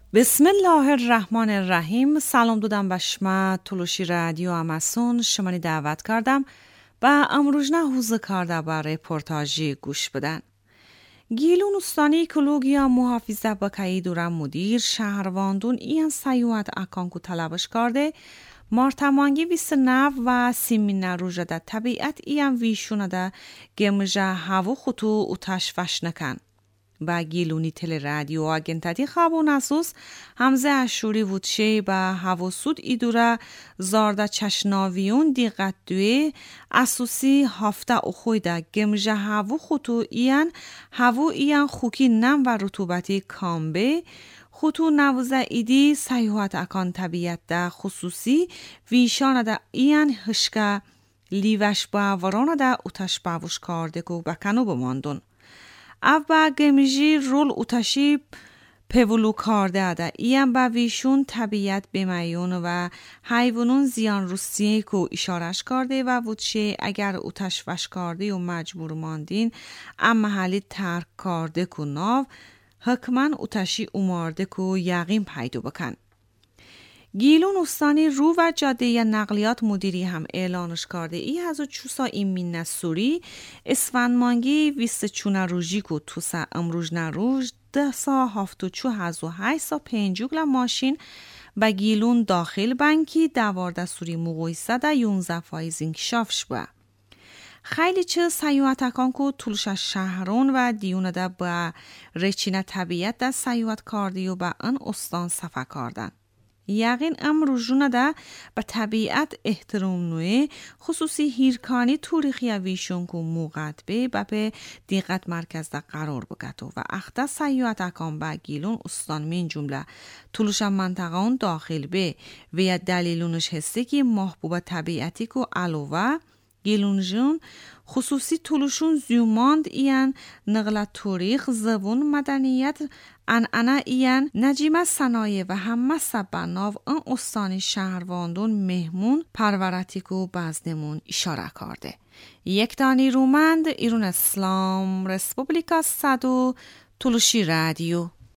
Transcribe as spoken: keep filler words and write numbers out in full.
بسم الله الرحمن الرحیم. سلام دودم به شما تلوشی رادیو اماسون شمانی دعوت کردم و امروزنا حوزه کرده با رپورتاجی گوش بدن. گیلون استانی اکولوژیا محافظه بکایی دورم مدیر شهرواندون این سیوات اکانکو طلبش کرده مارتمانگی ویس نو و سیمین روژه ده طبیعت این ویشونه ده گمجه هوا خطو اتش فش نکن. با گیلونی تل رادیو آگنتادی خوابون اسوس همزه اشوری وودشه با هوا سود ایدوره زارده چشناویون دیقت دوی اسوسی هفته اخوی ده گمجه هوا خطو این هوا این خوکی نم و رطوبتی کامبه خطو نوزه ایدی سیوات اکان طبیعت ده خصوصی ویشان ده این هشکه لیوش با وران ده اتش باوش کرده که بکنو بماندون. او با گمجی رول اتشی پولو کرده ده این با ویشون طبیعت بمیون و حیوانون زیان روسیه که اشارش کرده و وودشه اگر اتش وش کرده و مجبور ماندین ام محلی ترک کرده که ناو حکمن اتشی امارده که یقین پیدا بکن. گیلون استانی رو و جاده نقلیات مدیری هم اعلانش کرده ای هزو چوسا ایمین نسوری اسفند مانگی ویست چونه روژی که توسا امروز نروژ ده سا هفتو چو هزو های سا پینجوگل ماشین با گیلون داخل بانکی دوارده سوری مقایسه ده یونزه فایز انکشافش با. خیلی چه سیوات اکان که طولش شهرون و دیونه ده با رچینه طبیعت ده سیوات کردی و با ان استان صفا کردن. یقین امرو جونه ده به طبیعت احترام نوی خصوصی هیرکانی توریخی ویشون که موقت به به دیقت مرکز ده قرار بگتو و اخته سیوات اکان با گیلون استان من جمله طولش منطقه داخل به و یا دلیلونش هسته که محبوب طبیعتی که علاوه گیلون جون خصوصی طولشون زیوماند این نقل تاریخ زبون مدنیت ان انا این نجیمه صنایع و همه سبناو ان استانی شهرواندون مهمون پرورتی که بازنمون اشاره کرده. یک دانی رومند ایرون اسلام رسپوبلیکا صدو تلوشی رادیو